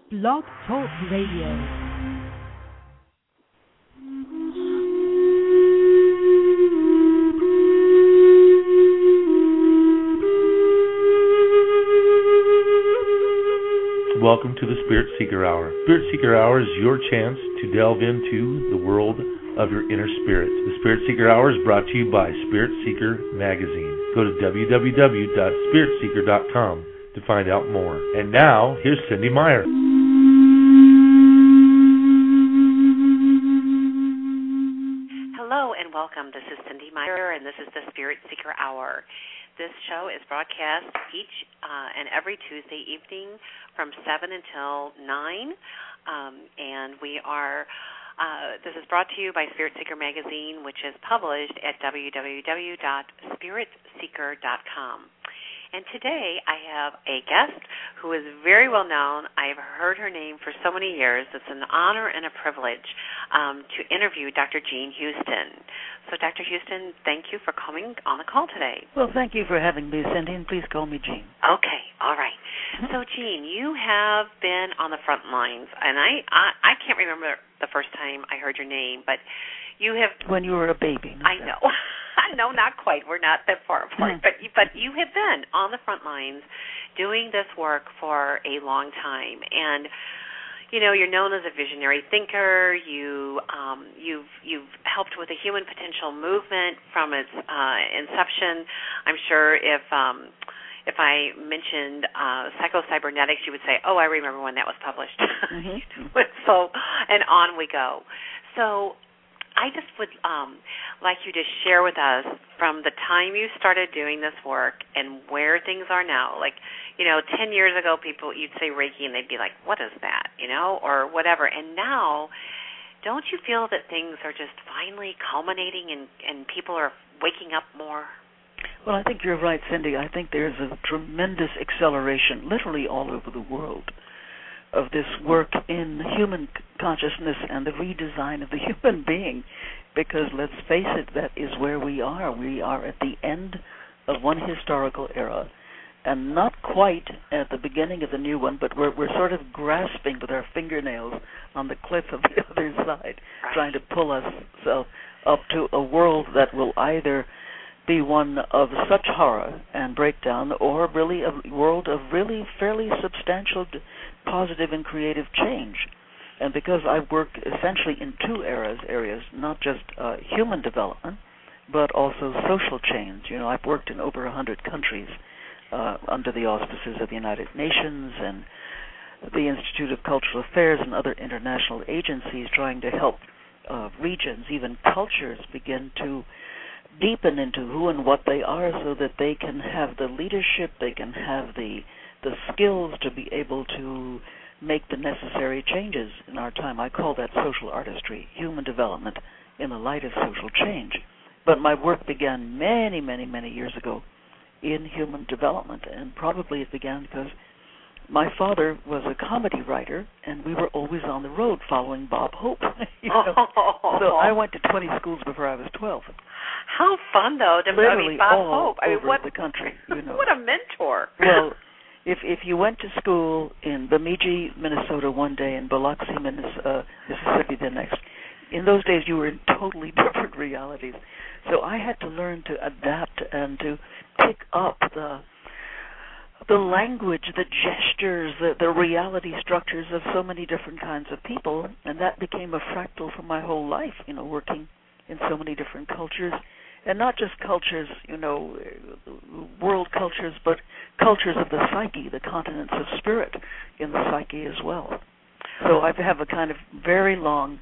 Blog Talk Radio. Welcome to the Spirit Seeker Hour. Spirit Seeker Hour is your chance to delve into the world of your inner spirit. The Spirit Seeker Hour is brought to you by Spirit Seeker Magazine. Go to www.spiritseeker.com to find out more. And now, here's Cindy Meyer. Hello and welcome. This is Cindy Meyer, and this is the Spirit Seeker Hour. This show is broadcast each and every Tuesday evening from 7 until 9, and we are, this is brought to you by Spirit Seeker Magazine, which is published at www.spiritseeker.com. And today I have a guest who is very well known. I've heard her name for so many years. It's an honor and a privilege to interview Dr. Jean Houston. So, Dr. Houston, thank you for coming on the call today. Well, thank you for having me, Cindy, and please call me Jean. Okay, all right. So, Jean, you have been on the front lines, and I can't remember the first time I heard your name, but you have... When you were a baby. I know. No, not quite. We're not that far apart. But you have been on the front lines doing this work for a long time. And, you know, you're known as a visionary thinker. You've helped with the human potential movement from its inception. I'm sure if I mentioned psychocybernetics, you would say, oh, I remember when that was published. Mm-hmm. So, and on we go. So I just would like you to share with us from the time you started doing this work and where things are now. Like, you know, 10 years ago, you'd say Reiki and they'd be like, what is that, you know, or whatever. And now, don't you feel that things are just finally culminating and people are waking up more? Well, I think you're right, Cindy. I think there's a tremendous acceleration literally all over the world of this work in human consciousness and the redesign of the human being, because let's face it, that is where we are. We are at the end of one historical era and not quite at the beginning of the new one, but we're sort of grasping with our fingernails on the cliff of the other side, trying to pull us up to a world that will either be one of such horror and breakdown, or really a world of really fairly substantial positive and creative change. And because I work essentially in two areas, not just human development, but also social change. You know, I've worked in over 100 countries under the auspices of the United Nations and the Institute of Cultural Affairs and other international agencies, trying to help regions, even cultures, begin to deepen into who and what they are, so that they can have the leadership, they can have the skills to be able to make the necessary changes in our time. I call that social artistry, human development in the light of social change. But my work began many, many, many years ago in human development, and probably it began because my father was a comedy writer, and we were always on the road following Bob Hope. You know? So I went to 20 schools before I was 12. How fun, though, to meet Bob all Hope. Over the country. You know. What a mentor. Well, if you went to school in Bemidji, Minnesota one day, and Biloxi, Mississippi the next, in those days you were in totally different realities. So I had to learn to adapt and to pick up the language, the gestures, the reality structures of so many different kinds of people, and that became a fractal for my whole life, you know, working in so many different cultures, and not just cultures, you know, world cultures, but cultures of the psyche, the continents of spirit in the psyche as well. So I have a kind of very long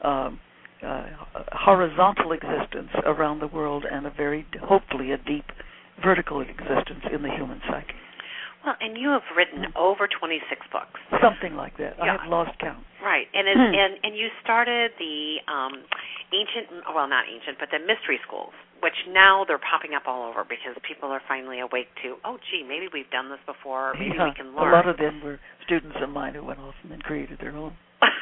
horizontal existence around the world, and hopefully a deep vertical existence in the human psyche. Well, and you have written over 26 books. Something like that. Yeah. I have lost count. Right. And and you started the not ancient, but the mystery schools, which now they're popping up all over because people are finally awake to, oh, gee, maybe we've done this before, or maybe we can learn. A lot of them were students of mine who went off and then created their own.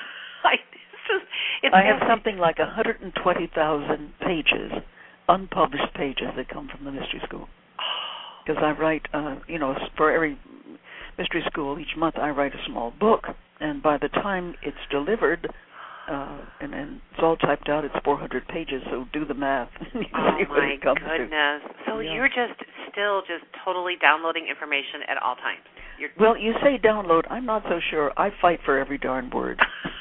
I have something like 120,000 pages, unpublished pages that come from the mystery school. Because I write, for every Mystery School, each month I write a small book, and by the time it's delivered, and it's all typed out, it's 400 pages, so do the math. Oh, my goodness. So you're still totally downloading information at all times. Well, you say download. I'm not so sure. I fight for every darn word.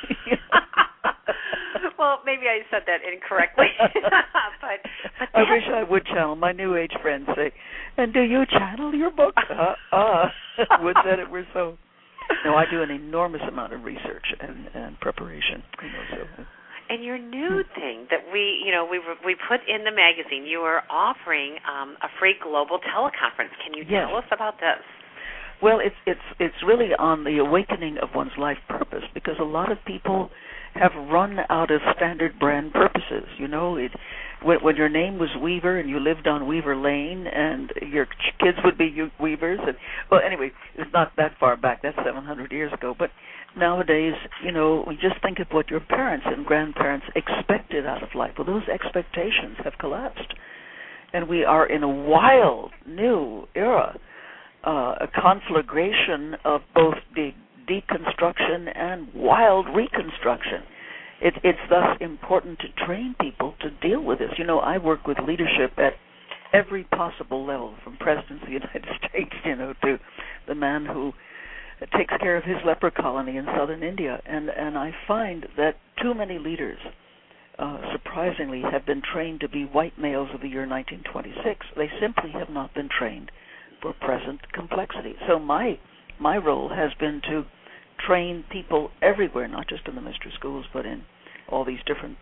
Well, maybe I said that incorrectly. but I wish I would channel. My New Age friends say, and do you channel your book? Would that it were so. No, I do an enormous amount of research and preparation. So. And your new thing that we put in the magazine, you are offering a free global teleconference. Can you tell us about this? Well, it's really on the awakening of one's life purpose, because a lot of people have run out of standard brand purposes. When your name was Weaver and you lived on Weaver Lane and your kids would be Weavers, anyway, it's not that far back. That's 700 years ago. But nowadays, we just think of what your parents and grandparents expected out of life. Well, those expectations have collapsed, and we are in a wild new era. A conflagration of both deconstruction and wild reconstruction. It's thus important to train people to deal with this. I work with leadership at every possible level, from President of the United States, to the man who takes care of his leper colony in southern India. And I find that too many leaders, surprisingly, have been trained to be white males of the year 1926. They simply have not been trained for present complexity. So my role has been to train people everywhere, not just in the mystery schools, but in all these different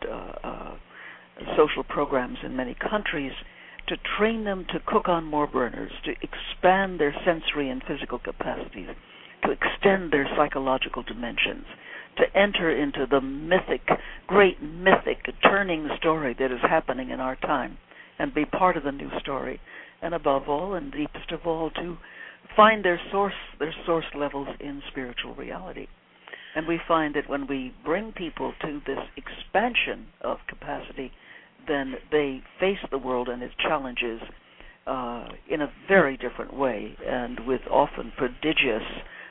social programs in many countries, to train them to cook on more burners, to expand their sensory and physical capacities, to extend their psychological dimensions, to enter into the great mythic turning story that is happening in our time and be part of the new story. And above all, and deepest of all, to find their source levels in spiritual reality. And we find that when we bring people to this expansion of capacity, then they face the world and its challenges in a very different way, and with often prodigious,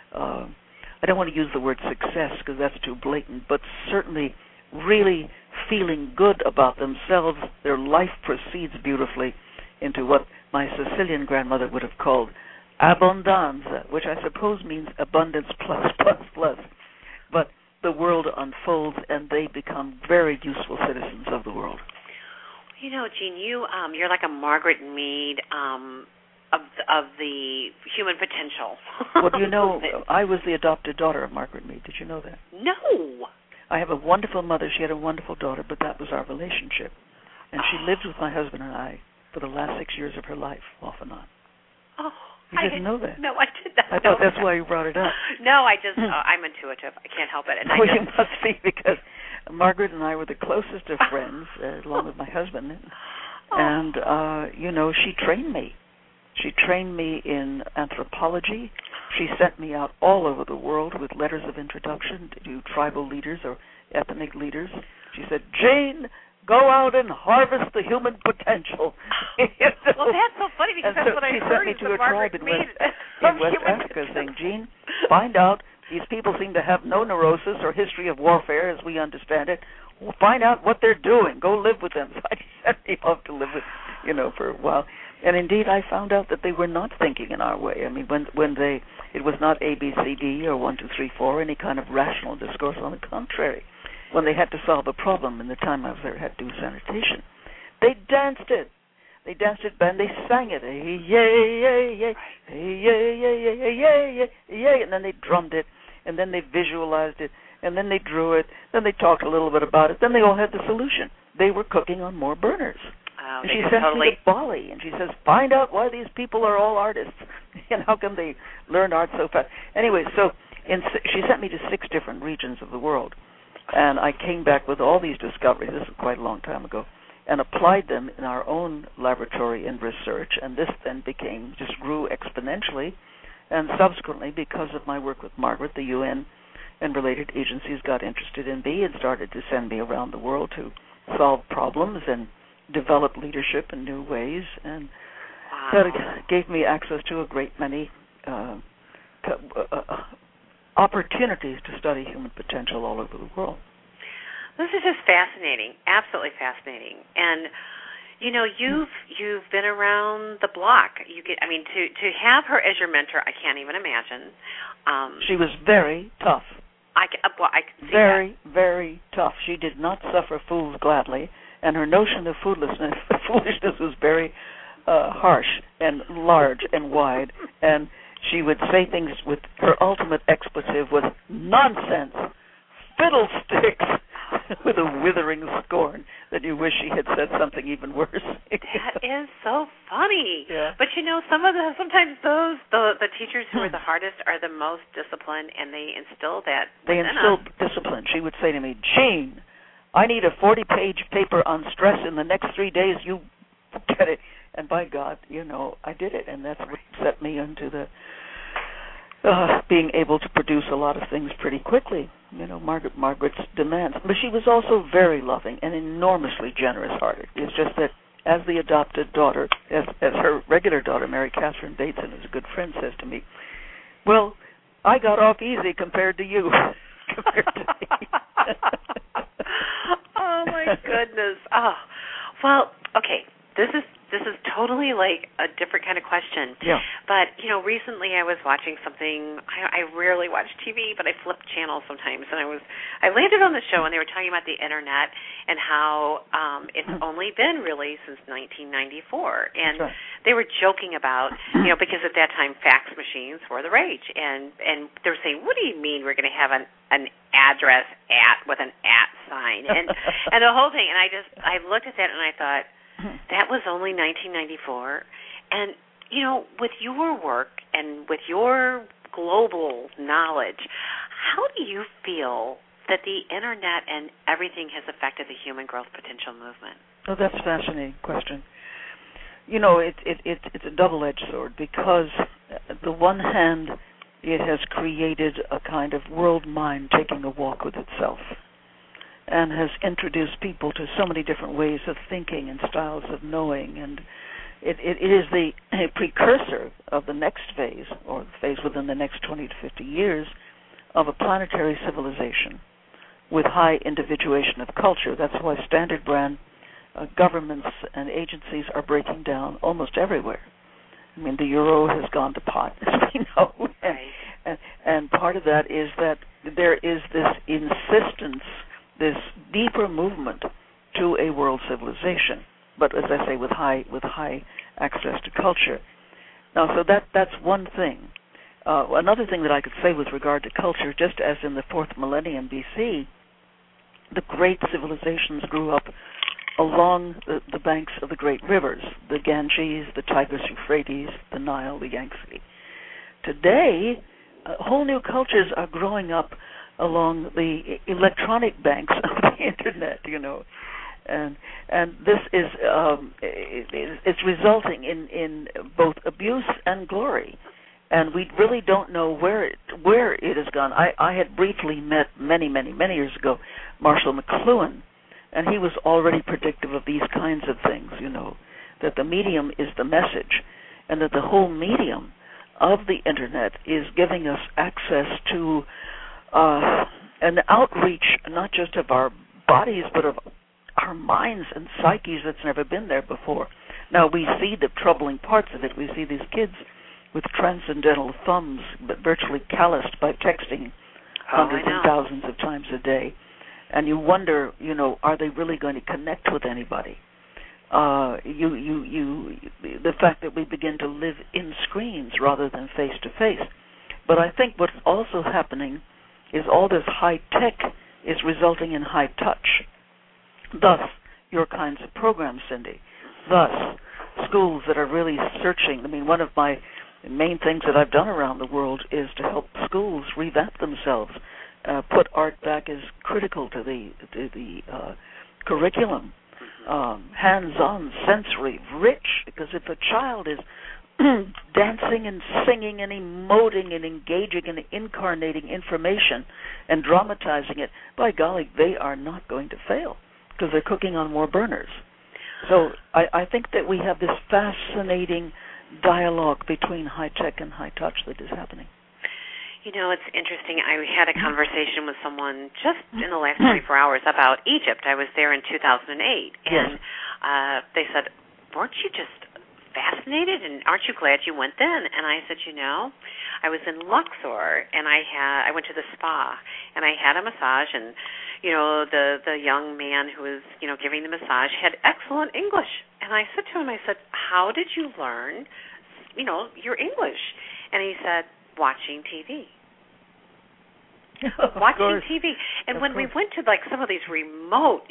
I don't want to use the word success because that's too blatant, but certainly really feeling good about themselves. Their life proceeds beautifully into what my Sicilian grandmother would have called abbondanza, which I suppose means abundance plus plus plus. But the world unfolds, and they become very useful citizens of the world. Jean, you're like a Margaret Mead of the human potential. Well, I was the adopted daughter of Margaret Mead. Did you know that? No. I have a wonderful mother. She had a wonderful daughter, but that was our relationship. And she lived with my husband and I for the last 6 years of her life, off and on. Oh, you didn't know that? No, I did not. I thought that's why you brought it up. No, I'm intuitive. I can't help it. And you must be, because Margaret and I were the closest of friends, along with my husband. And, she trained me. She trained me in anthropology. She sent me out all over the world with letters of introduction to tribal leaders or ethnic leaders. She said, Jane, go out and harvest the human potential. Well, that's so funny, because that's what I heard. She sent me to a tribe in West Africa saying, Jean, find out, these people seem to have no neurosis or history of warfare as we understand it. Well, find out what they're doing. Go live with them. So I sent me off to live with, for a while. And indeed, I found out that they were not thinking in our way. I mean, it was not A, B, C, D, or 1, 2, 3, 4, any kind of rational discourse. On the contrary, when they had to solve a problem in the time I was there, had to do sanitation, they danced it. They danced it, and they sang it. Hey, yay, yay, yay, hey, yay, yay, yay, yay, yay, yay, and then they drummed it, and then they visualized it, and then they drew it, then they talked a little bit about it, then they all had the solution. They were cooking on more burners. And she sent me to Bali, and she says, find out why these people are all artists, and how come they learn art so fast. Anyway, so she sent me to 6 different regions of the world, and I came back with all these discoveries, this was quite a long time ago, and applied them in our own laboratory in research, and this then just grew exponentially, and subsequently, because of my work with Margaret, the UN and related agencies got interested in me and started to send me around the world to solve problems and develop leadership in new ways, and that gave me access to a great many opportunities to study human potential all over the world. This is just fascinating, absolutely fascinating. And you've been around the block. To have her as your mentor, I can't even imagine. She was very tough. I can see very, that. Very tough. She did not suffer fools gladly, and her notion of foolishness was very harsh and large and wide. And she would say things with her ultimate expletive was nonsense, fiddlesticks, with a withering scorn that you wish she had said something even worse. That is so funny. Yeah. But sometimes the teachers who are the hardest are the most disciplined, and they instill that. They instill discipline. She would say to me, "Jean, I need a 40-page paper on stress in the next 3 days. You get it." And by God, I did it, and that's what set me into the being able to produce a lot of things pretty quickly. Margaret's demands. But she was also very loving and enormously generous-hearted. It's just that as the adopted daughter, as her regular daughter, Mary Catherine Bateson, who's a good friend, says to me, "Well, I got off easy compared to you." Compared to me. Oh, my goodness. Oh, well, okay. This is totally like a different kind of question. Yeah. But, recently I was watching something. I rarely watch TV, but I flip channels sometimes. And I landed on the show, and they were talking about the Internet and how it's only been really since 1994. And right. They were joking about, because at that time fax machines were the rage. And they were saying, what do you mean we're going to have an address with an @ sign? And the whole thing. And I looked at that, and I thought, that was only 1994. And, with your work and with your global knowledge, how do you feel that the Internet and everything has affected the human growth potential movement? Oh, that's a fascinating question. It's a double-edged sword because, on the one hand, it has created a kind of world mind taking a walk with itself, and has introduced people to so many different ways of thinking and styles of knowing. And it is the precursor of the next phase, or the phase within the next 20 to 50 years, of a planetary civilization with high individuation of culture. That's why standard brand governments and agencies are breaking down almost everywhere. I mean, the euro has gone to pot, as we know. And part of that is that there is this insistence, this deeper movement to a world civilization, but as I say, with high access to culture. Now, so that's one thing. Another thing that I could say with regard to culture, just as in the 4th millennium BC, the great civilizations grew up along the banks of the great rivers, the Ganges, the Tigris, Euphrates, the Nile, the Yangtze. Today, whole new cultures are growing up along the electronic banks of the Internet, and this is it's resulting in both abuse and glory, and we really don't know where it has gone. I had briefly met many years ago Marshall McLuhan, and he was already predictive of these kinds of things, that the medium is the message, and that the whole medium of the Internet is giving us access to an outreach not just of our bodies, but of our minds and psyches that's never been there before. Now, we see the troubling parts of it. We see these kids with transcendental thumbs, but virtually calloused by texting hundreds and thousands of times a day. And you wonder, are they really going to connect with anybody? The fact that we begin to live in screens rather than face to face. But I think what's also happening is all this high tech is resulting in high touch. Thus, your kinds of programs, Cindy. Thus, schools that are really searching. I mean, one of my main things that I've done around the world is to help schools revamp themselves, put art back as critical to the curriculum, hands-on, sensory, rich. Because if a child is dancing and singing and emoting and engaging and incarnating information and dramatizing it, by golly, they are not going to fail because they're cooking on more burners. So I think that we have this fascinating dialogue between high tech and high touch that is happening. You know, it's interesting. I had a conversation with someone just in the last 24 hours about Egypt. I was there in 2008, and they said, weren't you just fascinated, and aren't you glad you went then? And I said, you know, I was in Luxor, and I went to the spa, and I had a massage, and, you know, the young man who was, you know, giving the massage had excellent English. And I said to him, how did you learn, you know, your English? And he said, watching TV. Watching TV. And when we went to, like, some of these remote,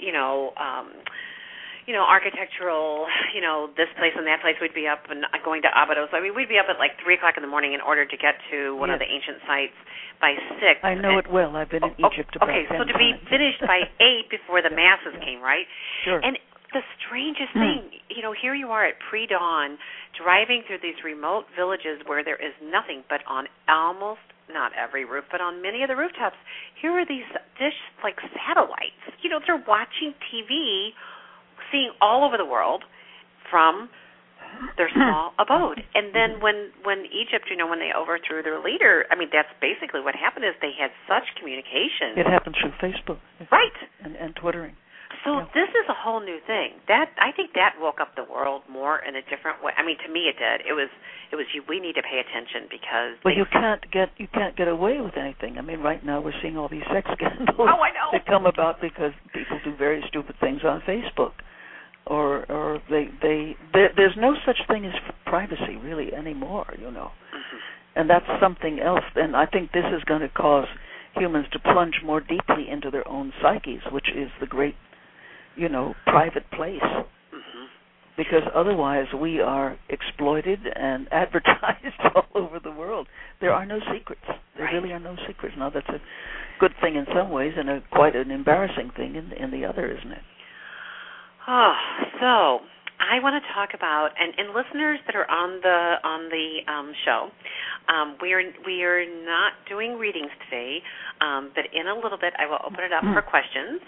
architectural, this place and that place, we'd be up and going to Abydos. I mean, we'd be up at like 3 o'clock in the morning in order to get to one of the ancient sites by 6. I know it well. I've been in Egypt about 10 times. Okay, so to be finished by 8 before the masses came, right? Sure. And the strangest thing, here you are at pre-dawn driving through these remote villages where there is nothing, but on almost, not every roof, but on many of the rooftops, here are these like satellites. They're watching TV, seeing all over the world from their small abode. And then when Egypt, when they overthrew their leader, I mean, that's basically what happened is they had such communication. It happened through Facebook. Right. And Twittering. So this is a whole new thing. I think that woke up the world more in a different way. I mean, to me it did. It was we need to pay attention because you can't get away with anything. I mean, right now we're seeing all these sex scandals I know. that come about because people do very stupid things on Facebook. Or there's no such thing as privacy really anymore, And that's something else. And I think this is going to cause humans to plunge more deeply into their own psyches, which is the great, private place. Because otherwise we are exploited and advertised all over the world. There are no secrets. There really are no secrets. Now that's a good thing in some ways and quite an embarrassing thing in the other, isn't it? Oh, so I want to talk about and listeners that are on the show. We are not doing readings today, but in a little bit I will open it up for questions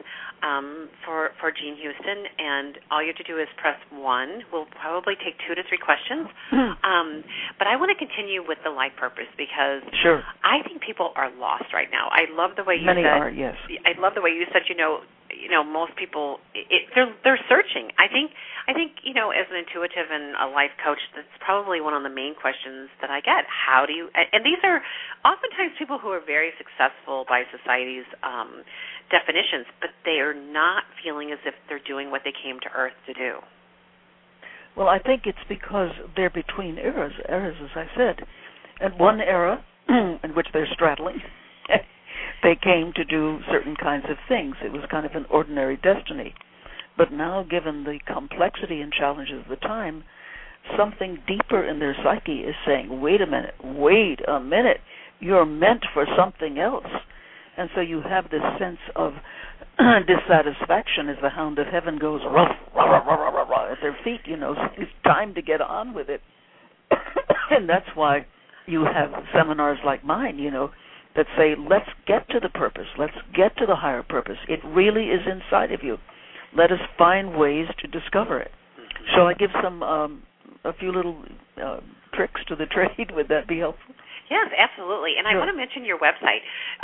for Jean Houston, and all you have to do is press 1. We'll probably take 2 to 3 questions. But I want to continue with the life purpose because I think people are lost right now. I love the way you said. Many are, yes. I love the way you said. Most people they're searching. I think as an intuitive and a life coach, that's probably one of the main questions that I get. How do you? And these are oftentimes people who are very successful by society's definitions, but they are not feeling as if they're doing what they came to Earth to do. Well, I think it's because they're between eras, as I said. And one era in which they're straddling, they came to do certain kinds of things. It was kind of an ordinary destiny. But now, given the complexity and challenges of the time, something deeper in their psyche is saying, wait a minute, you're meant for something else. And so you have this sense of dissatisfaction as the hound of heaven goes ruff, rah, rah, rah, rah, rah, at their feet, it's time to get on with it. And that's why you have seminars like mine, that say, let's get to the purpose, let's get to the higher purpose. It really is inside of you. Let us find ways to discover it. Shall I give a few little tricks to the trade? Would that be helpful? Yes, absolutely. And I want to mention your website.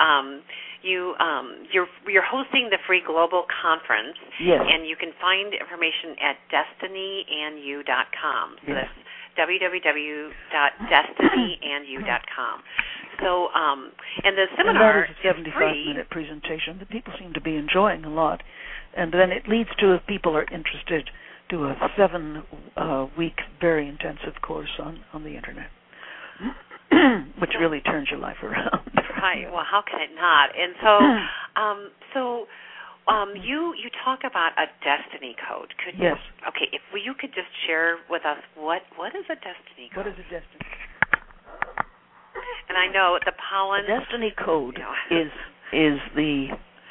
You're hosting the free global conference. Yes. And you can find information at destinyandyou.com. So yes. That's www.destinyandyou.com. So, and the seminar is a 75-minute presentation that people seem to be enjoying a lot. And then it leads to, if people are interested, to a 7-week very intensive course on the Internet, which really turns your life around. Right. Well, how can it not? And so, you talk about a destiny code. Could you? Yes. Okay. If you could just share with us what is a destiny code? What is a destiny? And I know the pollen. The destiny code is the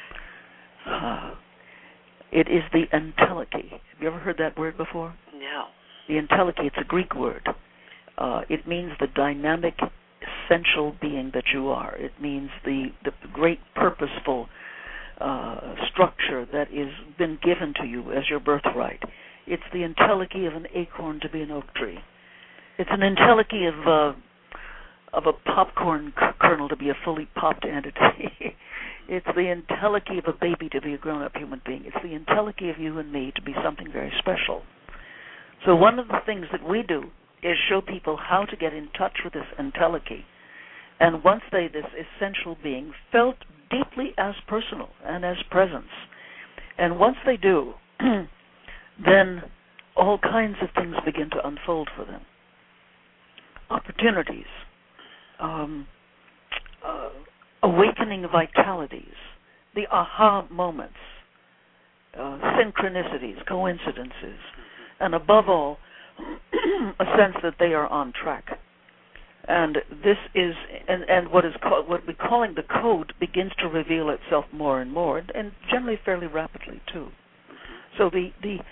it is the entelechy. Have you ever heard that word before? No. The entelechy. It's a Greek word. It means the dynamic, essential being that you are. It means the great purposeful structure that is been given to you as your birthright. It's the entelechy of an acorn to be an oak tree. It's an entelechy of of a popcorn kernel to be a fully popped entity. It's the entelechy of a baby to be a grown-up human being. It's the entelechy of you and me to be something very special. So one of the things that we do is show people how to get in touch with this entelechy. And once this essential being, felt deeply as personal and as presence. And once they do, then all kinds of things begin to unfold for them. Opportunities, awakening vitalities, the aha moments, synchronicities, coincidences, and above all, a sense that they are on track. And this is, and what we're calling the code begins to reveal itself more and more, and generally fairly rapidly too. So the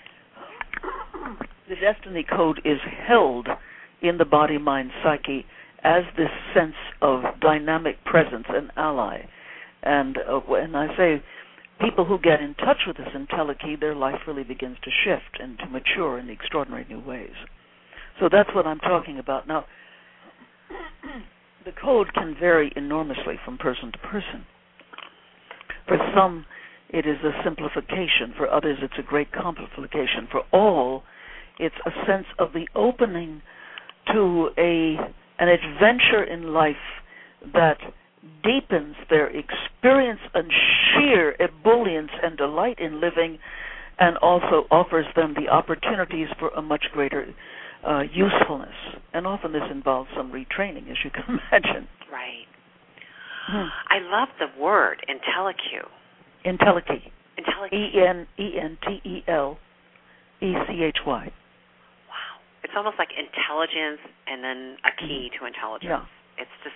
destiny code is held in the body, mind, psyche as this sense of dynamic presence and ally. And when I say people who get in touch with this entelechy, their life really begins to shift and to mature in extraordinary new ways. So that's what I'm talking about. Now, the code can vary enormously from person to person. For some, it is a simplification. For others, it's a great complication. For all, it's a sense of the opening to an adventure in life that deepens their experience and sheer ebullience and delight in living, and also offers them the opportunities for a much greater usefulness. And often this involves some retraining, as you can imagine. Right. I love the word, entelechy. Entelechy. Entelechy. Entelechy. Wow. It's almost like intelligence and then a key to intelligence. Yeah. It's just,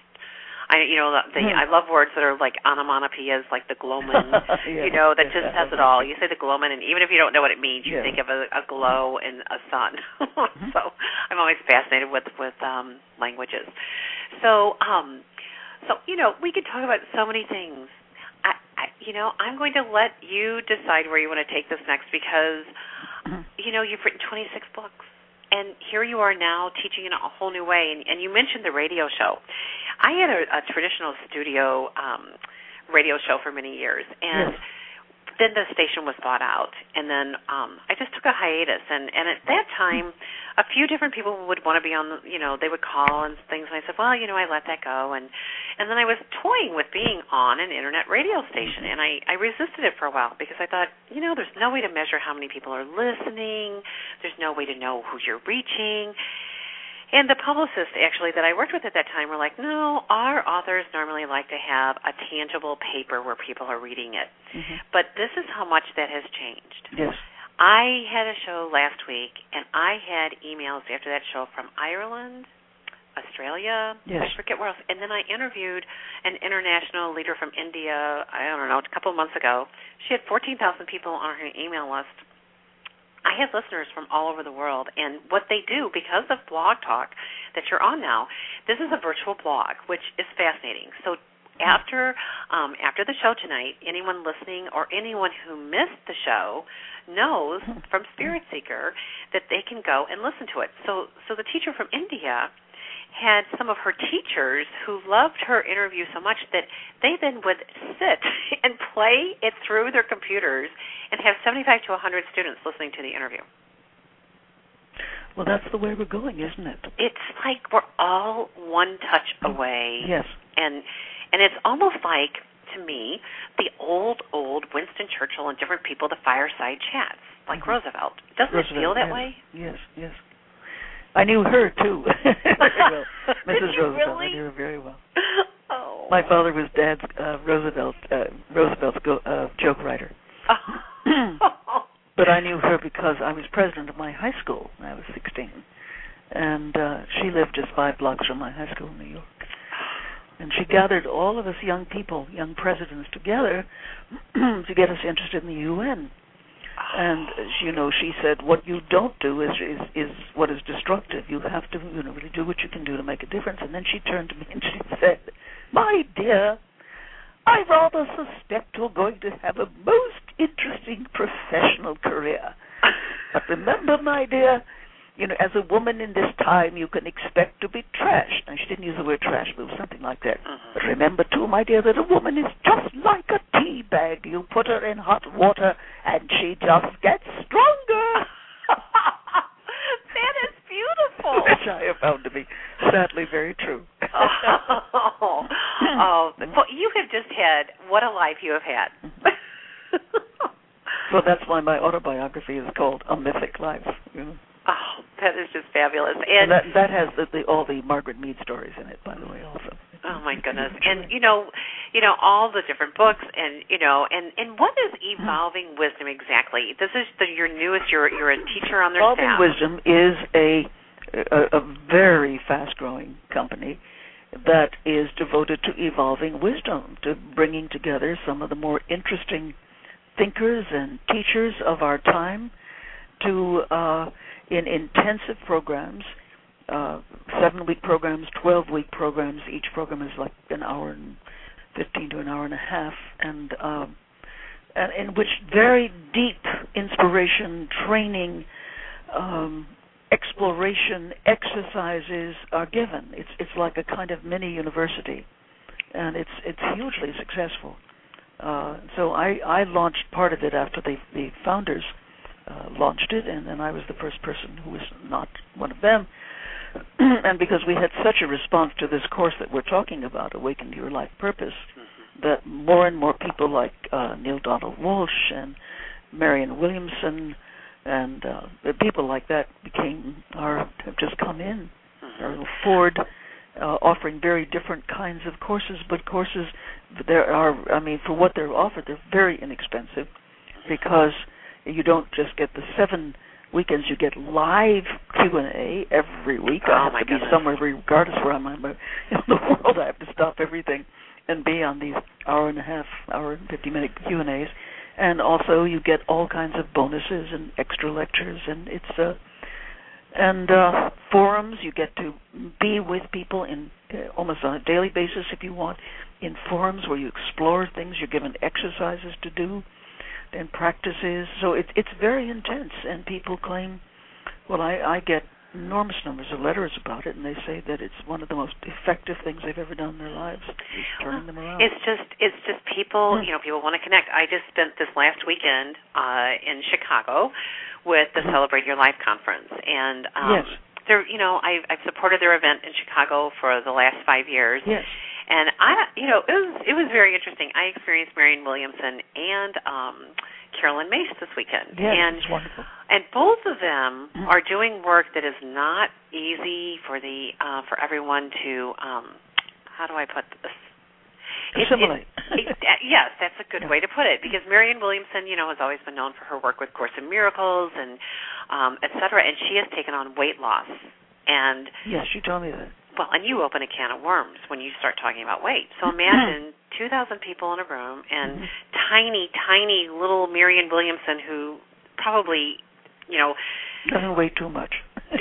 I love words that are like onomatopoeias, like the gloman, that just says it all. You say the gloman, and even if you don't know what it means, you think of a glow and a sun. So I'm always fascinated with languages. So we could talk about so many things. I'm going to let you decide where you want to take this next because, you've written 26 books. And here you are now teaching in a whole new way. And you mentioned the radio show. I had a traditional studio radio show for many years. And then the station was bought out. And then I just took a hiatus. And at that time, a few different people would want to be on, they would call and things. And I said, well, I let that go. And then I was toying with being on an internet radio station. And I resisted it for a while because I thought, there's no way to measure how many people are listening. There's no way to know who you're reaching. And the publicists, actually, that I worked with at that time were like, no, our authors normally like to have a tangible paper where people are reading it. Mm-hmm. But this is how much that has changed. Yes. I had a show last week, and I had emails after that show from Ireland, Australia, I forget where else. And then I interviewed an international leader from India, a couple of months ago. She had 14,000 people on her email list. I have listeners from all over the world, and what they do, because of Blog Talk that you're on now, this is a virtual blog, which is fascinating. So after the show tonight, anyone listening or anyone who missed the show knows from Spirit Seeker that they can go and listen to it. So the teacher from India had some of her teachers who loved her interview so much that they then would sit and play it through their computers and have 75 to 100 students listening to the interview. Well, that's the way we're going, isn't it? It's like we're all one touch away. Yes. And it's almost like, to me, the old Winston Churchill and different people, the fireside chats, like Roosevelt. Doesn't it feel that way? Yes. I knew her, too, very well. Mrs. Roosevelt. Really? I knew her very well. Oh. My father was Dad's Roosevelt's joke writer. But I knew her because I was president of my high school when I was 16. And she lived just 5 blocks from my high school in New York. And she gathered all of us young people, young presidents together to get us interested in the UN. And she said, what you don't do is what is destructive. You have to really do what you can do to make a difference. And then she turned to me and she said, my dear, I rather suspect you're going to have a most interesting professional career. But remember, my dear, as a woman in this time, you can expect to be trashed. And she didn't use the word trash, but it was something like that. But remember, too, my dear, that a woman is just like a tea bag. You put her in hot water, and she just gets stronger. That is beautiful. Which I have found to be sadly very true. Well, you have just had, what a life you have had. So that's why my autobiography is called A Mythic Life. Oh, that is just fabulous. And that has all the Margaret Mead stories in it, by the way, also. Oh my goodness! And all the different books, and and what is Evolving Wisdom exactly? This is your newest. You're a teacher on their staff. Evolving Wisdom is a very fast-growing company that is devoted to evolving wisdom, to bringing together some of the more interesting thinkers and teachers of our time to in intensive programs. 7-week programs, 12-week programs. Each program is like an hour and 15 to an hour and a half, and in which very deep inspiration, training, exploration exercises are given. It's like a kind of mini university, and it's hugely successful. So I launched part of it after the founders launched it, and then I was the first person who was not one of them. And because we had such a response to this course that we're talking about, Awaken to Your Life Purpose, that more and more people like Neil Donald Walsh and Marianne Williamson and people like that have just come in. Ford offering very different kinds of courses, but courses for what they're offered, they're very inexpensive because you don't just get the 7 weekends, you get live Q&A every week. I have to be somewhere, regardless where I'm in the world. I have to stop everything and be on these hour and 50-minute Q&As. And also you get all kinds of bonuses and extra lectures, and it's forums. You get to be with people in almost on a daily basis if you want, in forums where you explore things. You're given exercises to do and practices. So it's very intense, and people claim, well, I get enormous numbers of letters about it, and they say that it's one of the most effective things they've ever done in their lives, is turning them around. It's just people, people want to connect. I just spent this last weekend in Chicago with the Celebrate Your Life conference, and yes. I've supported their event in Chicago for the last 5 years. Yes. And it was very interesting. I experienced Marianne Williamson and Carolyn Mace this weekend. Yes, and it's wonderful. And both of them are doing work that is not easy for everyone to. How do I put this? Assimilate. Yes, that's a good way to put it. Because Marianne Williamson, has always been known for her work with Course in Miracles and et cetera, and she has taken on weight loss. And yes, you told me that. Well, and you open a can of worms when you start talking about weight. So imagine 2,000 people in a room and tiny, tiny little Marianne Williamson who probably, doesn't weigh too much.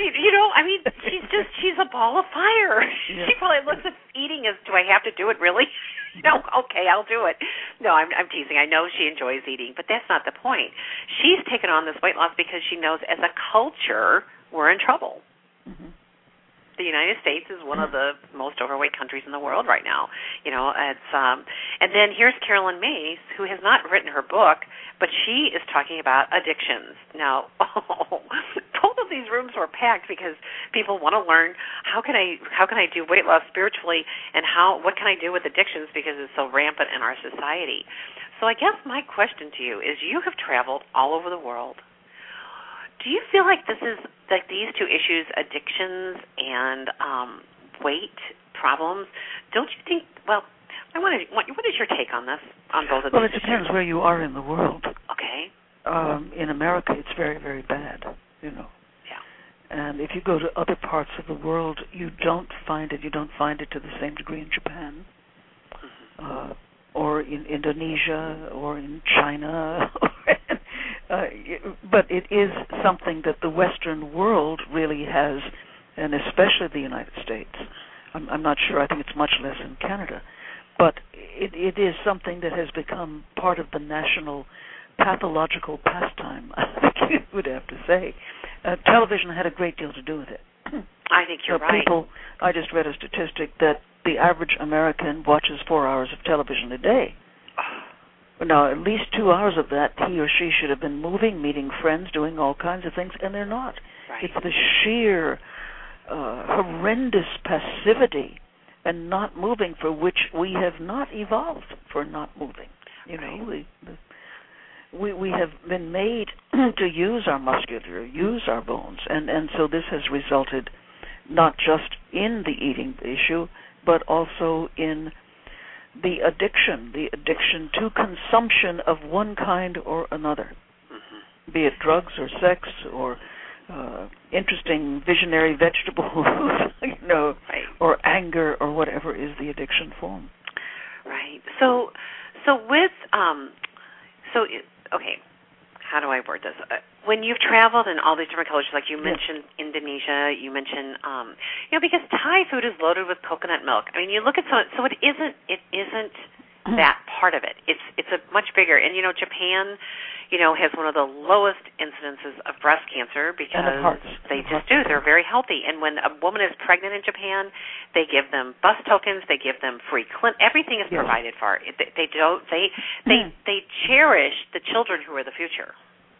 She's a ball of fire. Yeah. She probably looks at eating as, do I have to do it really? No, okay, I'll do it. No, I'm teasing. I know she enjoys eating, but that's not the point. She's taken on this weight loss because she knows as a culture we're in trouble. Mm-hmm. The United States is one of the most overweight countries in the world right now. It's and then here's Carolyn Mace, who has not written her book, but she is talking about addictions. Now, both of these rooms were packed because people want to learn how can I do weight loss spiritually, and what can I do with addictions because it's so rampant in our society. So I guess my question to you is: you have traveled all over the world. Do you feel like these two issues, addictions and weight problems, don't you think, what is your take on this, on both of these issues? Well, it depends where you are in the world. Okay. In America, it's very, very bad, Yeah. And if you go to other parts of the world, you don't find it to the same degree in Japan, or in Indonesia, or in China, but it is something that the Western world really has, and especially the United States. I'm not sure. I think it's much less in Canada. But it is something that has become part of the national pathological pastime, I think you would have to say. television had a great deal to do with it. I think you're right. I just read a statistic that the average American watches 4 hours of television a day. Now, at least 2 hours of that, he or she should have been moving, meeting friends, doing all kinds of things, and they're not. Right. It's the sheer horrendous passivity and not moving for which we have not evolved for not moving. You know, we have been made to use our musculature, use our bones, and so this has resulted not just in the eating issue, but also in the addiction to consumption of one kind or another, be it drugs or sex or interesting visionary vegetables, you know, or anger or whatever is the addiction form. Right. So with okay, how do I word this? When you've traveled in all these different cultures, like you mentioned Indonesia, you mentioned, because Thai food is loaded with coconut milk. I mean, you look at so it isn't that part of it. It's a much bigger, and Japan, has one of the lowest incidences of breast cancer because they just do. They're very healthy, and when a woman is pregnant in Japan, they give them bus tokens, they give them free everything is provided for. They cherish the children who are the future.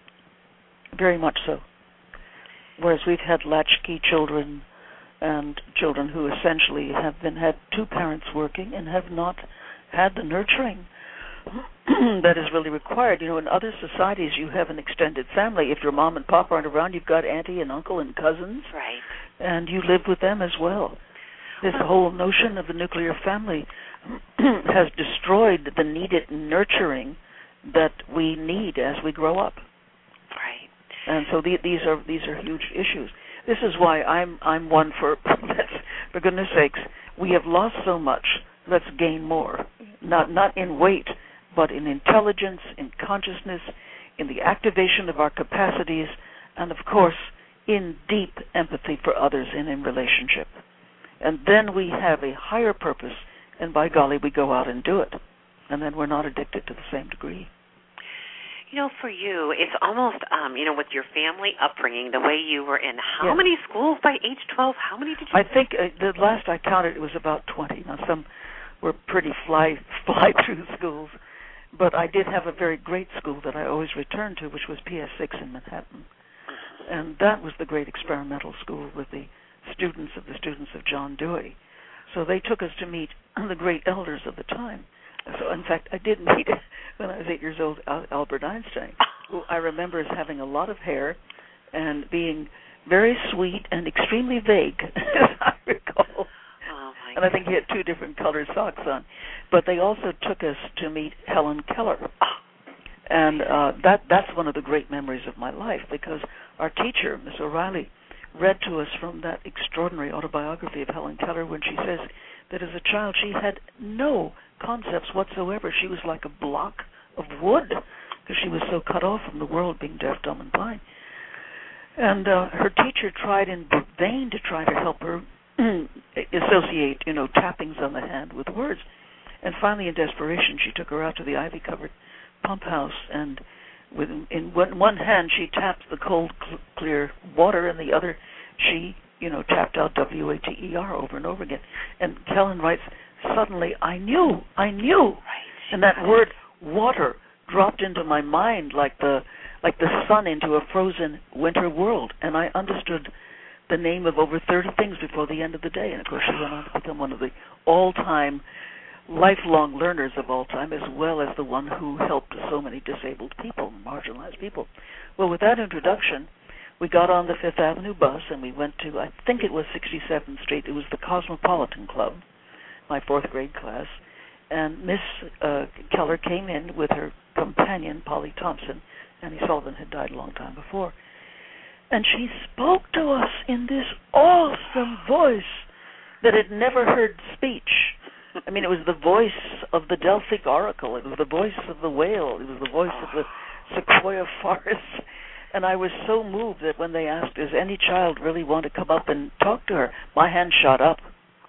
Very much so. Whereas we've had latchkey children and children who essentially have had two parents working and have not had the nurturing that is really required. In other societies you have an extended family. If your mom and pop aren't around, you've got auntie and uncle and cousins. Right. And you live with them as well. This whole notion of the nuclear family has destroyed the needed nurturing that we need as we grow up. Right. And so these are huge issues. This is why I'm one for goodness sakes, we have lost so much. Let's gain more, not in weight, but in intelligence, in consciousness, in the activation of our capacities, and of course, in deep empathy for others and in relationship. And then we have a higher purpose, and by golly, we go out and do it. And then we're not addicted to the same degree. For you, it's almost, with your family upbringing, the way you were in how many schools by age 12? How many did you? I think the last I counted, it was about 20. Now, some were pretty fly-through schools, but I did have a very great school that I always returned to, which was PS6 in Manhattan. And that was the great experimental school with the students of John Dewey. So they took us to meet the great elders of the time. So, in fact, I did meet, when I was 8 years old, Albert Einstein, who I remember as having a lot of hair and being very sweet and extremely vague, as I recall. And I think he had two different colored socks on. But they also took us to meet Helen Keller. And that's one of the great memories of my life, because our teacher, Miss O'Reilly, read to us from that extraordinary autobiography of Helen Keller when she says that as a child she had no concepts whatsoever. She was like a block of wood because she was so cut off from the world, being deaf, dumb, and blind. And her teacher tried in vain to try to help her associate, tappings on the hand with words. And finally, in desperation, she took her out to the ivy-covered pump house, and in one hand she tapped the cold, clear water, and the other she, tapped out W-A-T-E-R over and over again. And Helen writes, suddenly I knew. Right. And that word water dropped into my mind like the sun into a frozen winter world, and I understood the name of over 30 things before the end of the day. And of course she went on to become one of the all-time lifelong learners of all time, as well as the one who helped so many disabled people, marginalized people. Well, with that introduction, we got on the Fifth Avenue bus and we went to, I think it was 67th Street. It was the Cosmopolitan Club, my fourth grade class. And Miss Keller came in with her companion, Polly Thompson. Annie Sullivan had died a long time before. And she spoke to us in this awesome voice that had never heard speech. I mean, it was the voice of the Delphic Oracle. It was the voice of the whale. It was the voice of the sequoia forest. And I was so moved that when they asked, does any child really want to come up and talk to her, my hand shot up.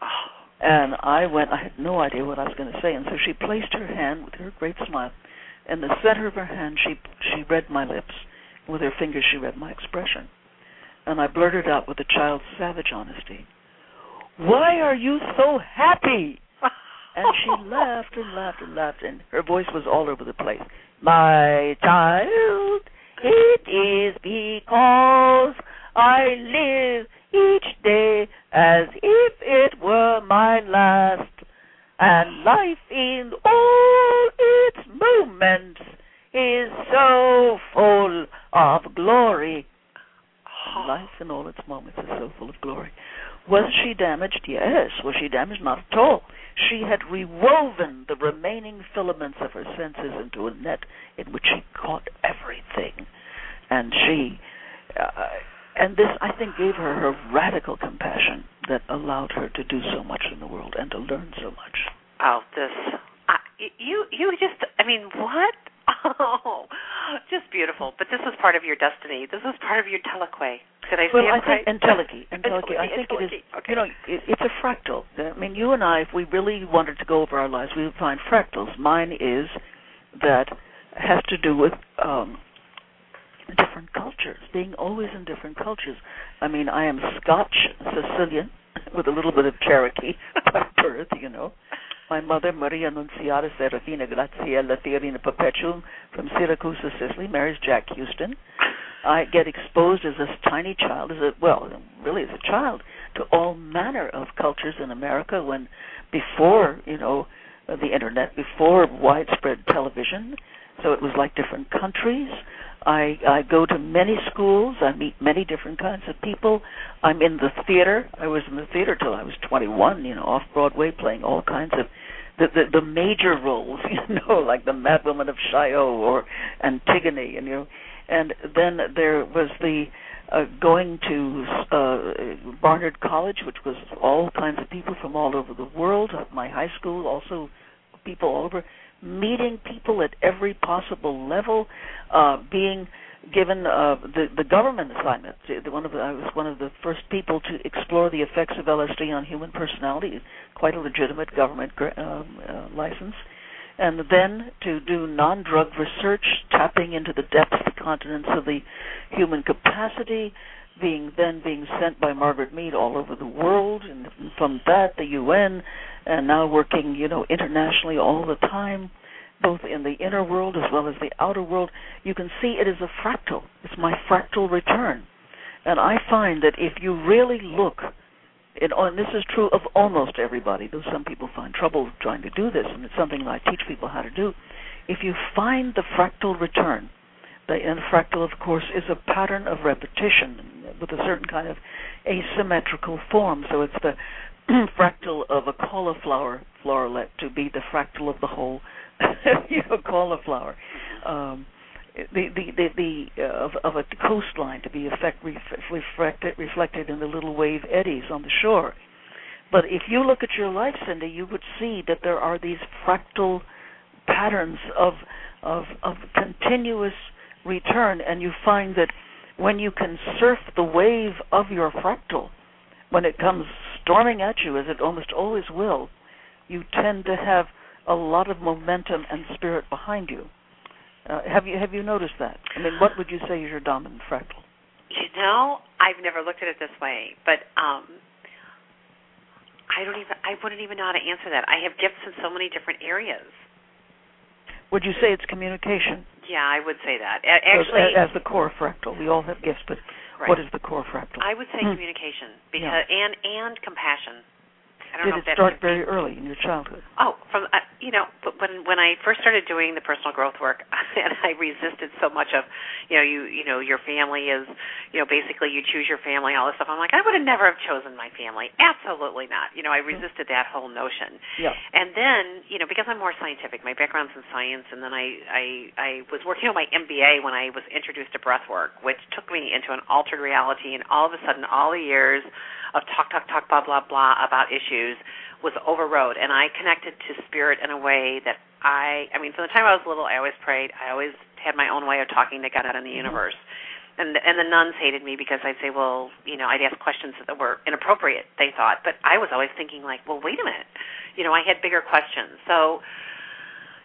And I had no idea what I was going to say. And so she placed her hand with her great smile. In the center of her hand, she read my lips. With her fingers, she read my expression. And I blurted out with a child's savage honesty, "Why are you so happy?" And she laughed and laughed and laughed, and her voice was all over the place. "My child, it is because I live each day as if it were my last, and life in all its moments is so full of glory." Life in all its moments is so full of glory. Was she damaged? Yes. Was she damaged? Not at all. She had rewoven the remaining filaments of her senses into a net in which she caught everything. And and this, I think, gave her a radical compassion that allowed her to do so much in the world and to learn so much. Oh, you just, I mean, what? Oh, just beautiful. But this is part of your destiny. This is part of your telequay. Did I say it right? Entelechy. I think it is, okay. You know, it's a fractal. I mean, you and I, if we really wanted to go over our lives, we would find fractals. Mine is that has to do with different cultures, being always in different cultures. I mean, I am Scotch, Sicilian, with a little bit of Cherokee by birth, you know. My mother, Maria Annunziata Serafina Grazia Laterina Perpetuum from Syracuse, Sicily, marries Jack Houston. I get exposed as a tiny child, really as a child, to all manner of cultures in America when before, you know, the Internet, before widespread television. So it was like different countries. I go to many schools. I meet many different kinds of people. I'm in the theater. I was in the theater till I was 21, you know, off Broadway, playing all kinds of the major roles, you know, like the Mad Woman of Chaillot or Antigone, and you know. And then there was the going to Barnard College, which was all kinds of people from all over the world. My high school, also people all over. Meeting people at every possible level, being given the government assignment. I was one of the first people to explore the effects of LSD on human personality, quite a legitimate government license. And then to do non-drug research, tapping into the depths, the continents of the human capacity, being sent by Margaret Mead all over the world, and from that the UN, and now working, you know, internationally all the time, both in the inner world as well as the outer world. You can see it is a fractal. It's my fractal return. And I find that if you really look, and this is true of almost everybody, though some people find trouble trying to do this, and it's something I teach people how to do. If you find the fractal return, and fractal, of course, is a pattern of repetition with a certain kind of asymmetrical form. So it's the fractal of a cauliflower flowerlet to be the fractal of the whole, you know, cauliflower. Of a coastline to be reflected in the little wave eddies on the shore. But if you look at your life, Cindy, you would see that there are these fractal patterns of continuous return, and you find that when you can surf the wave of your fractal, when it comes storming at you, as it almost always will, you tend to have a lot of momentum and spirit behind you. Have you noticed that? I mean, what would you say is your dominant fractal? You know, I've never looked at it this way, but I wouldn't even know how to answer that. I have gifts in so many different areas. Would you say it's communication? Yeah, I would say that. Actually, as the core fractal, we all have gifts, but right. What is the core fractal? I would say communication, because and compassion. I don't know if Did it start very early in your childhood? Oh, from but when I first started doing the personal growth work, and I resisted so much of, your family is, basically you choose your family, all this stuff. I'm like, I would have never have chosen my family. Absolutely not. I resisted that whole notion. Yeah. And then, because I'm more scientific, my background's in science, and then I was working on my MBA when I was introduced to breath work, which took me into an altered reality, and all of a sudden, all the years of talk, blah, blah, blah about issues was overrode, and I connected to spirit in a way that from the time I was little, I always prayed. I always had my own way of talking to God and the universe. And the nuns hated me because I'd say, I'd ask questions that were inappropriate, they thought. But I was always thinking, like, well, wait a minute. I had bigger questions. So,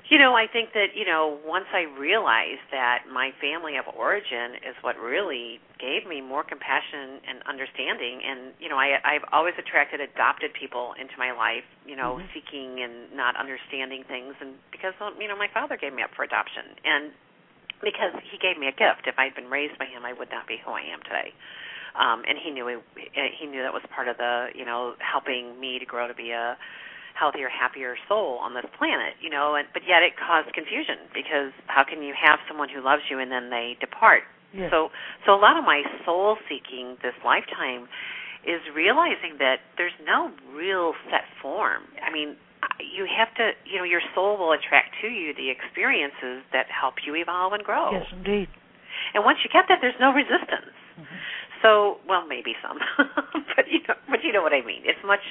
I think that, once I realized that my family of origin is what really gave me more compassion and understanding, and, I've always attracted adopted people into my life, seeking and not understanding things, and because, my father gave me up for adoption, and because he gave me a gift. If I'd been raised by him, I would not be who I am today. And he knew that was part of the, helping me to grow to be a healthier, happier soul on this planet, but yet it caused confusion, because how can you have someone who loves you and then they depart? Yes. So a lot of my soul seeking this lifetime is realizing that there's no real set form. I mean, you have to, your soul will attract to you the experiences that help you evolve and grow. Yes, indeed. And once you get that, there's no resistance. Mm-hmm. So, well, maybe some, but you know what I mean. It's much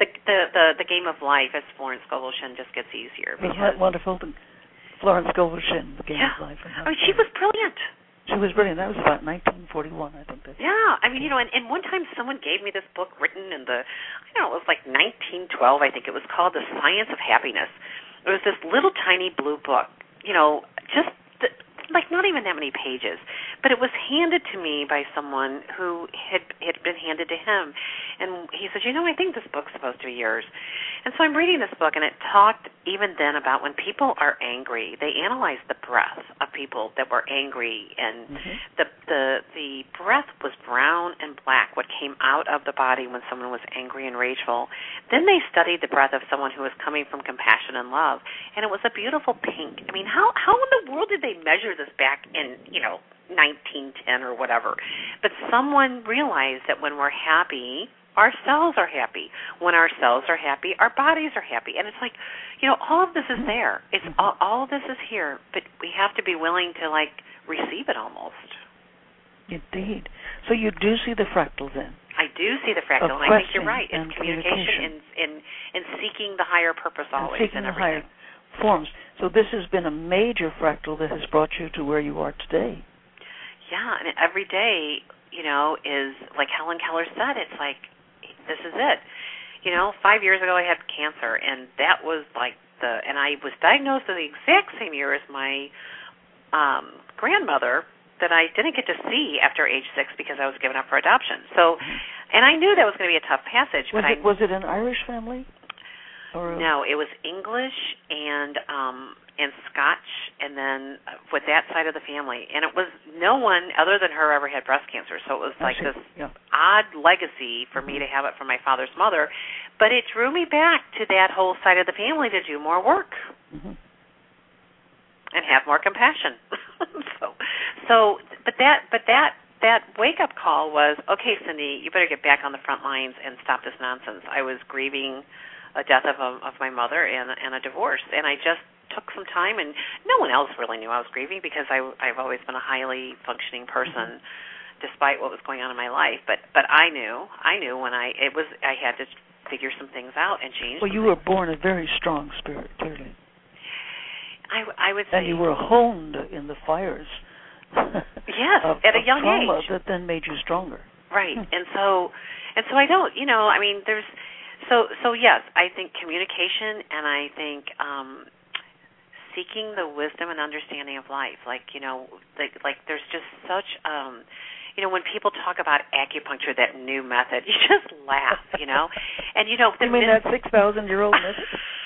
the game of life, as Florence Scovel Shinn, just gets easier. Isn't that wonderful? Florence Scovel Shinn, the game of life. She was brilliant. She was brilliant. That was about 1941, I think. And one time someone gave me this book written in it was like 1912, I think it was, called The Science of Happiness. It was this little tiny blue book, just not even that many pages, but it was handed to me by someone who had been handed to him, and he said, I think this book's supposed to be yours. And so I'm reading this book, and it talked even then about when people are angry, they analyzed the breath of people that were angry, and the breath was brown and black, what came out of the body when someone was angry and rageful. Then they studied the breath of someone who was coming from compassion and love, and it was a beautiful pink. I mean, how in the world did they measure this back in, 1910 or whatever? But someone realized that when we're happy, our cells are happy. When our cells are happy, our bodies are happy. And it's like, all of this is there. It's all of this is here, but we have to be willing to, receive it almost. Indeed. So you do see the fractal then? I do see the fractal, and I think you're right. It's communication and seeking the higher purpose always and everything. Higher forms. So this has been a major fractal that has brought you to where you are today. Yeah, and every day, is like Helen Keller said, it's like, this is it. 5 years ago I had cancer, and that was and I was diagnosed in the exact same year as my grandmother that I didn't get to see after age 6 because I was given up for adoption. So, and I knew that was going to be a tough passage. Was it an Irish family? No, it was English and Scotch, and then with that side of the family. And it was no one other than her ever had breast cancer, so it was this odd legacy for me to have it from my father's mother. But it drew me back to that whole side of the family to do more work and have more compassion. But that wake-up call was, okay, Cindy, you better get back on the front lines and stop this nonsense. I was grieving a death of my mother and a divorce, and I just took some time, and no one else really knew I was grieving because I've always been a highly functioning person despite what was going on in my life. But I knew when I had to figure some things out and change. Well, you were born a very strong spirit, clearly. I would say. And you were honed in the fires. Yes, at a young trauma age. That then made you stronger. Right, and so I don't, there's, so yes, I think communication, and I think seeking the wisdom and understanding of life, there's just such, when people talk about acupuncture, that new method, you just laugh, and you mean that 6,000-year-old method?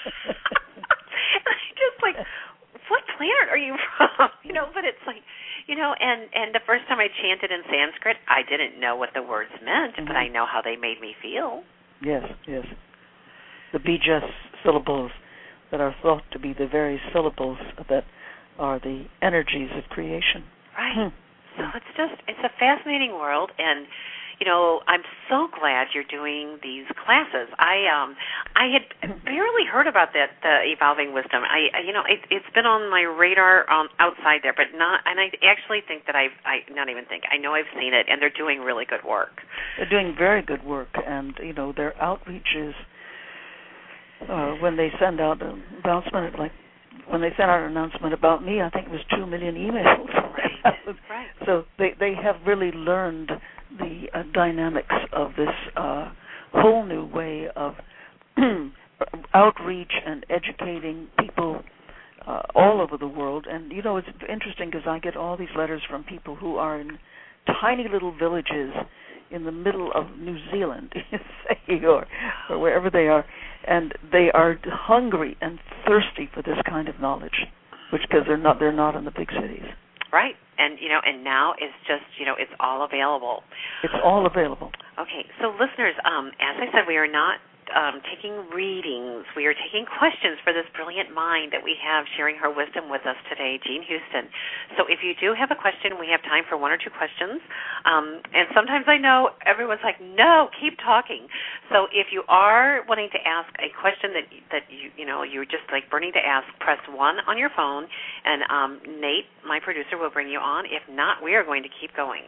Just what planet are you from? But it's like, and the first time I chanted in Sanskrit, I didn't know what the words meant, but I know how they made me feel. Yes. The bija syllables that are thought to be the very syllables that are the energies of creation. Right. So it's a fascinating world, and I'm so glad you're doing these classes. I had barely heard about that, the Evolving Wisdom. It's been on my radar outside there, but not. And I actually think that I know I've seen it, and they're doing really good work. They're doing very good work, and their outreaches when they send out an announcement, when they sent out an announcement about me, I think it was 2 million emails. Right. So they have really learned the dynamics of this whole new way of outreach and educating people all over the world. And, it's interesting because I get all these letters from people who are in tiny little villages in the middle of New Zealand, say, or wherever they are, and they are hungry and thirsty for this kind of knowledge, because they're not in the big cities. Right. And, and now it's just, it's all available. It's all available. Okay. So, listeners, as I said, we are not taking readings. We are taking questions for this brilliant mind that we have sharing her wisdom with us today, Jean Houston. So if you do have a question, we have time for one or two questions. And sometimes I know everyone's like, no, keep talking. So if you are wanting to ask a question that you're just like burning to ask, press 1 on your phone, and Nate, my producer, will bring you on. If not, we are going to keep going.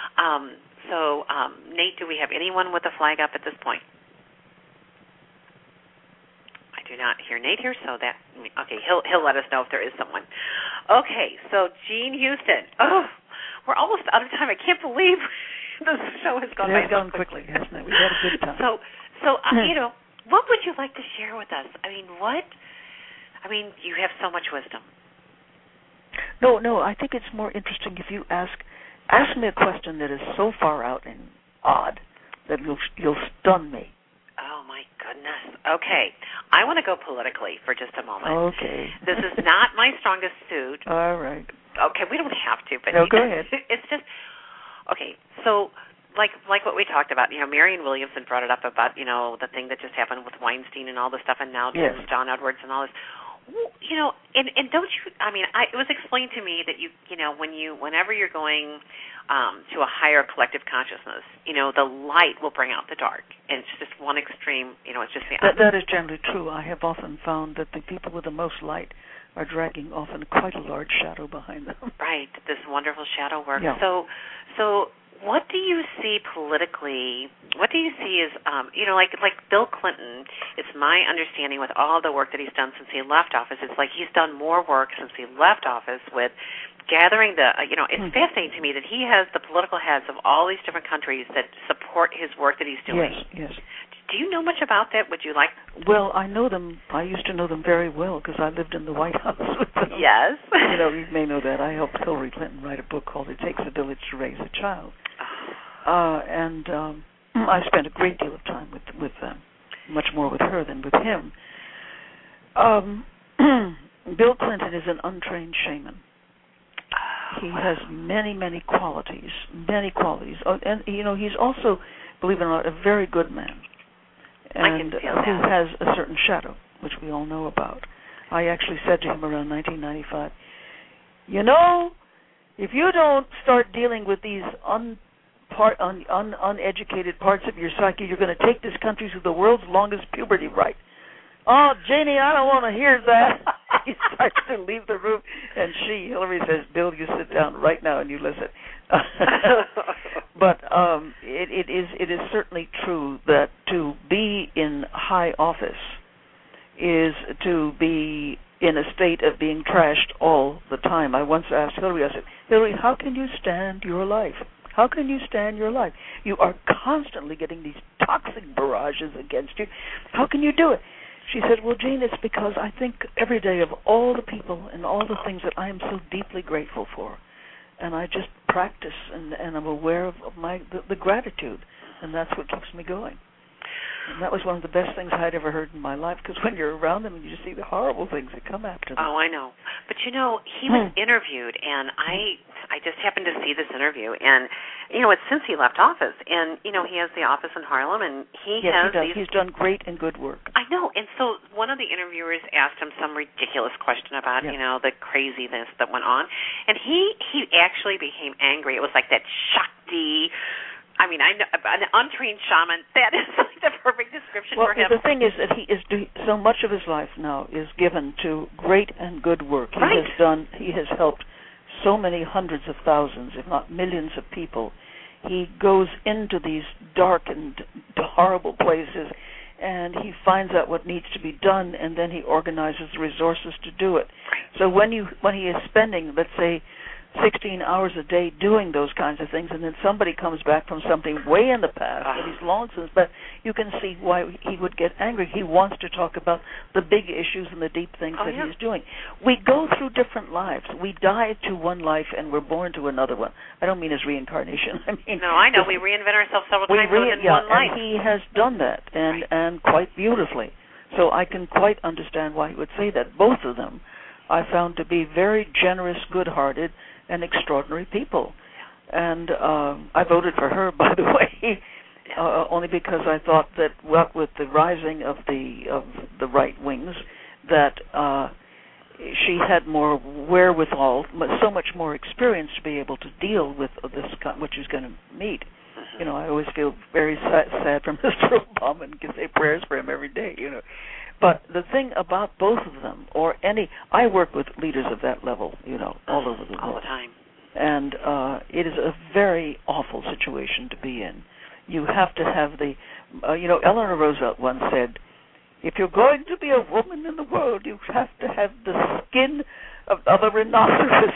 Nate, do we have anyone with a flag up at this point? Do not hear Nate here, so okay, he'll let us know if there is someone. Okay, so Jean Houston. Oh, we're almost out of time. I can't believe the show has gone by. It's gone quickly, hasn't it? We had a good time. So what would you like to share with us? You have so much wisdom. No, I think it's more interesting if you ask me a question that is so far out and odd that you'll stun me. Oh, my goodness. Okay. I want to go politically for just a moment. Okay. This is not my strongest suit. All right. Okay, we don't have to. But no, go ahead. It's just, okay, so like what we talked about, Marianne Williamson brought it up about, the thing that just happened with Weinstein and all this stuff, and now yes. John Edwards and all this. And don't you, it was explained to me that whenever you're going to a higher collective consciousness, the light will bring out the dark. And it's just one extreme, it's just the opposite. That is generally true. I have often found that the people with the most light are dragging often quite a large shadow behind them. Right, this wonderful shadow work. Yeah. So what do you see politically? What do you see as, like Bill Clinton, it's my understanding with all the work that he's done since he left office, it's like he's done more work since he left office with gathering it's fascinating to me that he has the political heads of all these different countries that support his work that he's doing. Yes. Do you know much about that? Would you like? Well, I know them. I used to know them very well because I lived in the White House with them. Yes. You may know that. I helped Hillary Clinton write a book called It Takes a Village to Raise a Child. And I spent a great deal of time with them, much more with her than with him. Bill Clinton is an untrained shaman. He has many, many qualities, and he's also, believe it or not, a very good man, and who has a certain shadow, which we all know about. I actually said to him around 1995, if you don't start dealing with these uneducated parts of your psyche, you're going to take this country through the world's longest puberty rite. Oh, Janie, I don't want to hear that. He starts to leave the room, and Hillary says, Bill, you sit down right now and you listen. But it is certainly true that to be in high office is to be in a state of being trashed all the time. I once asked Hillary, I said, Hillary, how can you stand your life? How can you stand your life? You are constantly getting these toxic barrages against you. How can you do it? She said, well, Jane, it's because I think every day of all the people and all the things that I am so deeply grateful for. And I just practice, and I'm aware of the gratitude, and that's what keeps me going. And that was one of the best things I'd ever heard in my life, because when you're around them, you just see the horrible things that come after them. Oh, I know. But, he was interviewed, and I just happened to see this interview, and, it's since he left office, and, he has the office in Harlem, and he has these... He's done great and good work. I know, and so one of the interviewers asked him some ridiculous question about, the craziness that went on, and he actually became angry. It was like that Shakti... I know an untrained shaman. That is the perfect description for him. Well, the thing is that he is so much of his life now is given to great and good work. Right. He has helped so many hundreds of thousands, if not millions of people. He goes into these dark and horrible places, and he finds out what needs to be done, and then he organizes the resources to do it. So when he is spending, let's say, 16 hours a day doing those kinds of things, and then somebody comes back from something way in the past that he's long since, but you can see why he would get angry. He wants to talk about the big issues and the deep things that he's doing. We go through different lives. We die to one life and we're born to another one. I don't mean as reincarnation. I mean, no, I know. We reinvent ourselves several times in one life. And he has done that, and quite beautifully. So I can quite understand why he would say that. Both of them I found to be very generous, good-hearted, and extraordinary people. And I voted for her, by the way, only because I thought that with the rising of the right wings, that she had more wherewithal, so much more experience to be able to deal with this, what she's going to meet. You know, I always feel very sad for Mr. Obama and can say prayers for him every day, you know. But the thing about both of them, I work with leaders of that level, you know, all over the world. All the time. And it is a very awful situation to be in. You have to have Eleanor Roosevelt once said, if you're going to be a woman in the world, you have to have the skin of a rhinoceros.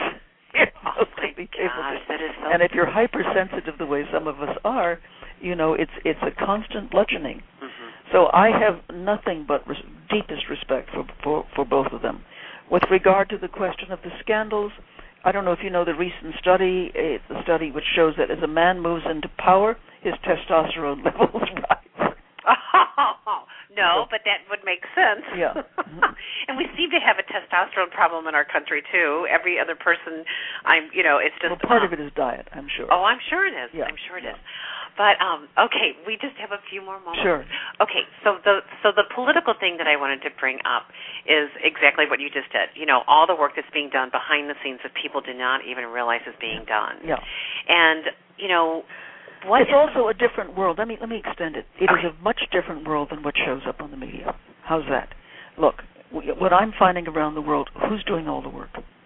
And if you're hypersensitive the way some of us are, you know, it's a constant bludgeoning. Mm-hmm. So I have nothing but deepest respect for both of them. With regard to the question of the scandals, I don't know if you know the recent study. It's a study which shows that as a man moves into power, his testosterone levels rise. No, but that would make sense. Yeah. Mm-hmm. And we seem to have a testosterone problem in our country, too. Every other person, it's just... Well, part of it is diet, I'm sure. Oh, I'm sure it is. Yeah. I'm sure it is. But, okay, we just have a few more moments. Sure. Okay, so the political thing that I wanted to bring up is exactly what you just did. You know, all the work that's being done behind the scenes that people do not even realize is being done. Yeah. And, you know... It's also a different world. Let me extend it. It is a much different world than what shows up on the media. How's that? Look, what I'm finding around the world, who's doing all the work?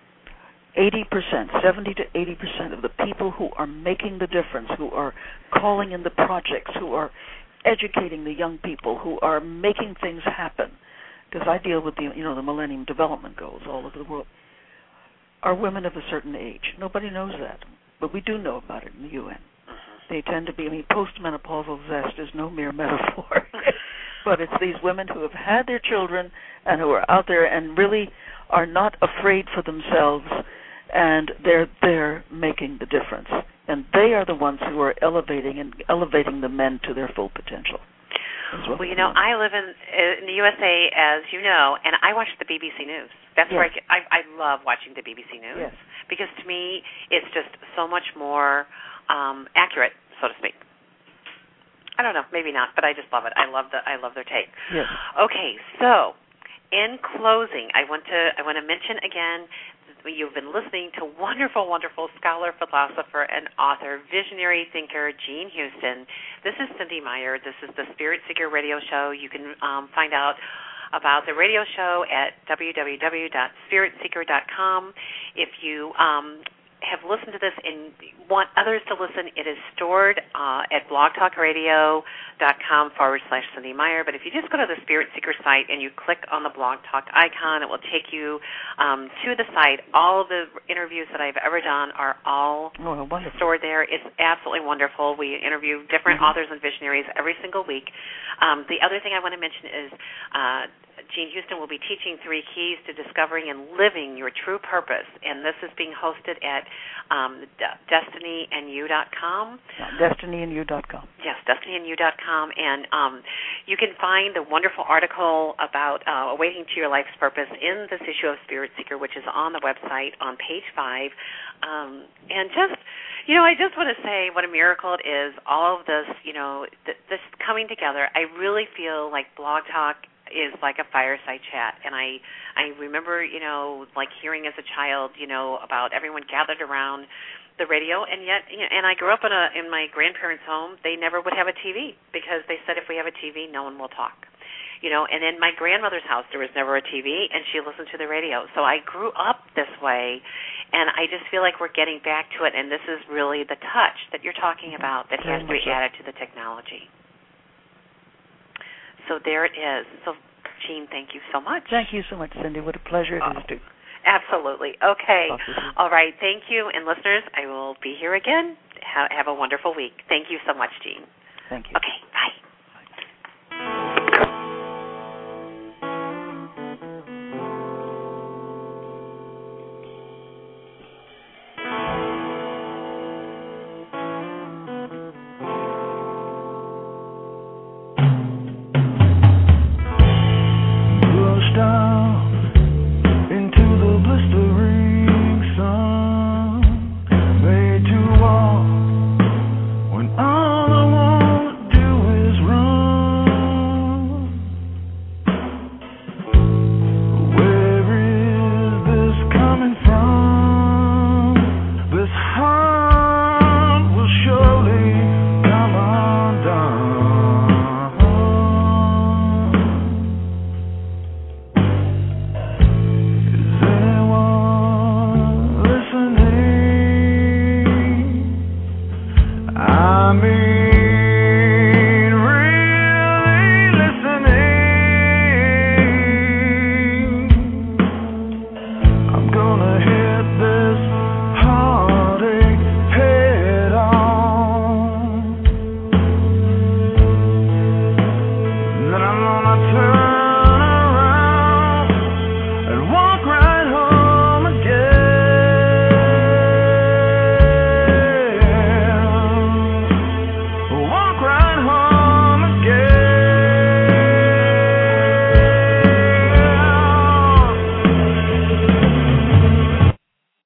70 to 80% of the people who are making the difference, who are calling in the projects, who are educating the young people, who are making things happen, because I deal with the Millennium Development Goals all over the world, are women of a certain age. Nobody knows that, but we do know about it in the UN. They tend to be, postmenopausal zest is no mere metaphor. But it's these women who have had their children and who are out there and really are not afraid for themselves, and they're there making the difference. And they are the ones who are elevating the men to their full potential. Well, I live in the USA, as you know, and I watch the BBC News. That's where I love watching the BBC News because to me it's just so much more accurate, so to speak. I don't know, maybe not, but I just love it. I love their take. Yes. Okay, so in closing, I want to mention again, you've been listening to wonderful, wonderful scholar, philosopher, and author, visionary thinker, Jean Houston. This is Cindy Meyer. This is the Spirit Seeker Radio Show. You can find out about the radio show at www.spiritseeker.com. If you have listened to this and want others to listen, it is stored at blogtalkradio.com/Cindy Meyer. But if you just go to the Spirit Seeker site and you click on the Blog Talk icon, it will take you to the site. All of the interviews that I've ever done are all stored there. It's absolutely wonderful. We interview different authors and visionaries every single week. The other thing I want to mention is Jean Houston will be teaching 3 keys to discovering and living your true purpose, and this is being hosted at DestinyandYou.com. DestinyandYou.com. Yes, DestinyandYou.com, and you can find a wonderful article about awakening to your life's purpose in this issue of Spirit Seeker, which is on the website on page 5. And just, I just want to say what a miracle it is, all of this, this coming together. I really feel like Blog Talk is like a fireside chat, and I remember, like hearing as a child, about everyone gathered around the radio, and yet, and I grew up in my grandparents' home. They never would have a TV because they said if we have a TV, no one will talk. And in my grandmother's house, there was never a TV, and she listened to the radio. So I grew up this way, and I just feel like we're getting back to it, and this is really the touch that you're talking about that has to be added to the technology. So there it is. So, Jean, thank you so much. Thank you so much, Cindy. What a pleasure it is to Absolutely. Okay. All right. Thank you. And listeners, I will be here again. Have a wonderful week. Thank you so much, Jean. Thank you. Okay. Bye. From